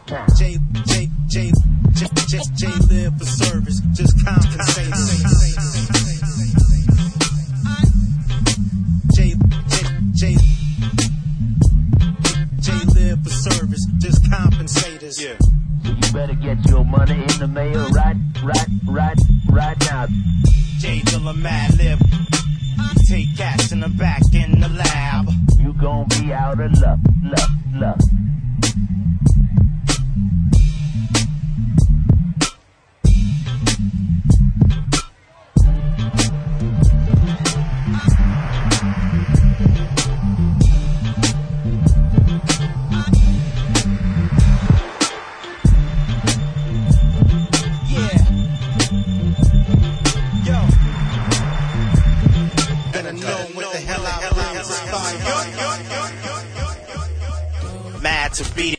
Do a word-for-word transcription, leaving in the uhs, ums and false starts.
J, J, J, J, J, J live for service, just compensate. J, J, J, J live for service, just compensate us. Yeah. You better get your money in the mail right, right, right, right now. J Dilla Mad Lib. Take cats in the back in the lab. You gon' be out of luck, luck, luck. Mad to beat it.